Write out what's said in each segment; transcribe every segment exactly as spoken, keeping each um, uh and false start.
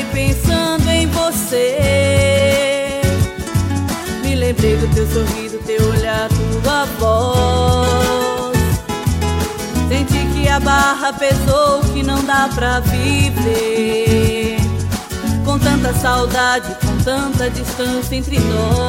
pensando em você. Me lembrei do teu sorriso, teu olhar, tua voz. Senti que a barra pesou, que não dá pra viver com tanta saudade, com tanta distância entre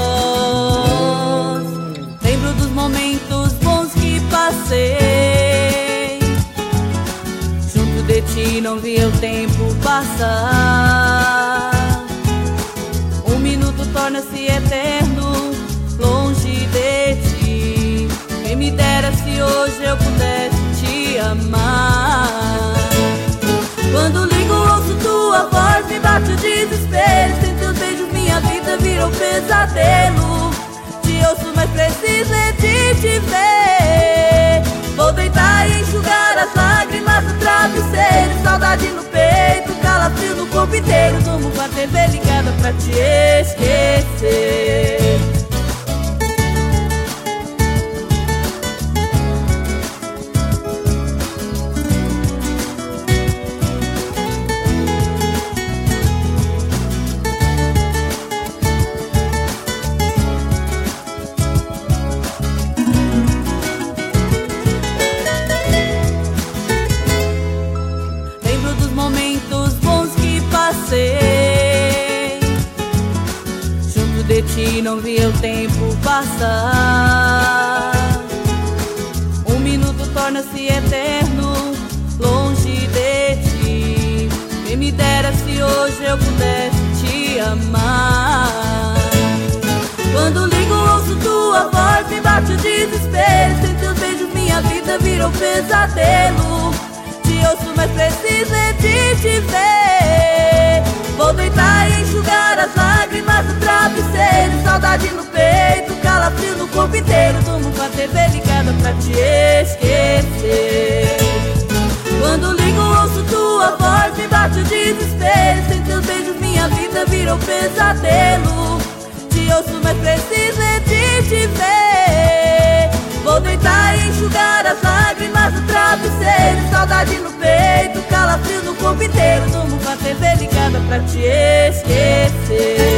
nós. Lembro dos momentos bons que passei junto de ti, não vi o tempo passar. Um minuto torna-se eterno longe de ti. Quem me dera se hoje eu pudesse te amar. Quando ligo ouço tua voz, me bate o desespero. Sem teus beijos minha vida virou pesadelo. Te ouço, mas preciso é de te ver. Vou deitar e enxugar as lágrimas do travesseiro. Saudade no peito, calafrio no corpo inteiro. Tomo uma T V ligada pra te esquecer. Junto de ti não vi o tempo passar. Um minuto torna-se eterno longe de ti. Quem me dera se hoje eu pudesse te amar. Quando ligo ouço tua voz, me bate o desespero. Sem teus beijos minha vida virou pesadelo. Te ouço, mas preciso é de te ver. Vou deitar e enxugar as lágrimas do travesseiro. Saudade no peito, calafrio no corpo inteiro. Tomo com a T V ligada pra te esquecer. Quando ligo ouço tua voz, me bate o desespero. Sem teus beijos minha vida virou pesadelo. Te ouço, mas preciso é de te ver. Vou deitar e enxugar as lágrimas do travesseiro. Saudade no peito, calafrio no corpo inteiro. Tomo com a T V ligada pra te esquecer.